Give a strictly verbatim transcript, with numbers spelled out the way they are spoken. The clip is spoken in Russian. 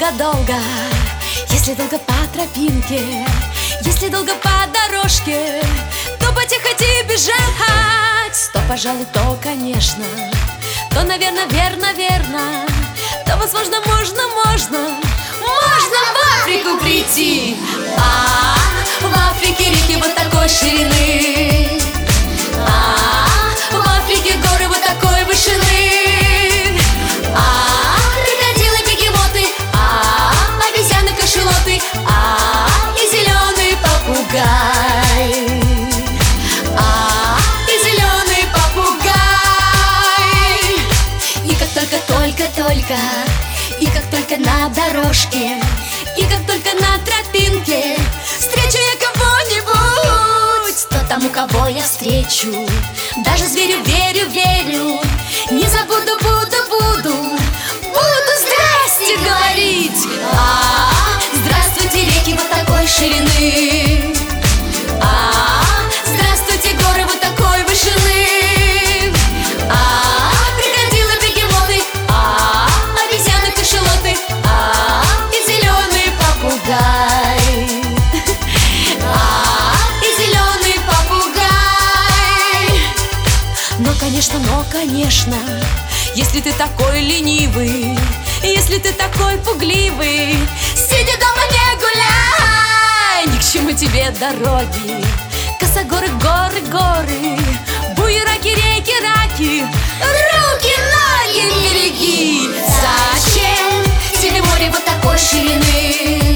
долго-долго, если долго по тропинке, если долго по дорожке, то потихо бежать, то, пожалуй, то, конечно, то, наверное, верно, верно, то, возможно, можно, можно, можно в Африку прийти. А в Африке реки вот такой ширины, а в Африке горы вот такой вышины, а крокодилы, бегемоты, а обезьяны, кашалоты, а и зеленый попугай, а и зеленый попугай. И как только, только, только, и как только на дорожке, и как только на тропинке встречу я кого-нибудь, то тому, кого я встречу, даже зверю верю, верю, не забуду, буду, буду, буду здрасте говорить. А, здравствуйте, реки вот такой ширины, а, здравствуйте, горы вот такой вышины, а, крокодилы, бегемоты, а, обезьяны, кашалоты, а, и зеленый попугай, а, и зеленый попугай. Но, конечно, но, конечно, если ты такой ленивый, если ты такой пугливый, сиди дома, не гуляй, ни к чему тебе дороги, косогоры, горы, горы, буераки, реки, раки, руки, ноги береги. Зачем тебе море вот такой ширины?